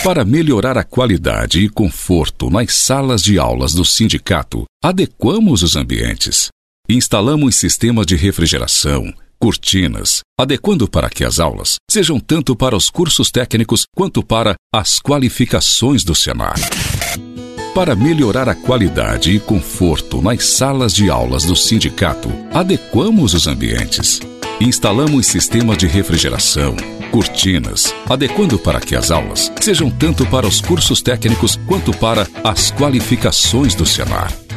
Para melhorar a qualidade e conforto nas salas de aulas do sindicato, adequamos os ambientes. Instalamos sistemas de refrigeração, cortinas, adequando para que as aulas sejam tanto para os cursos técnicos quanto para as qualificações do Senar. Para melhorar a qualidade e conforto nas salas de aulas do sindicato, adequamos os ambientes. Instalamos sistemas de refrigeração, cortinas, adequando para que as aulas sejam tanto para os cursos técnicos quanto para as qualificações do Senar.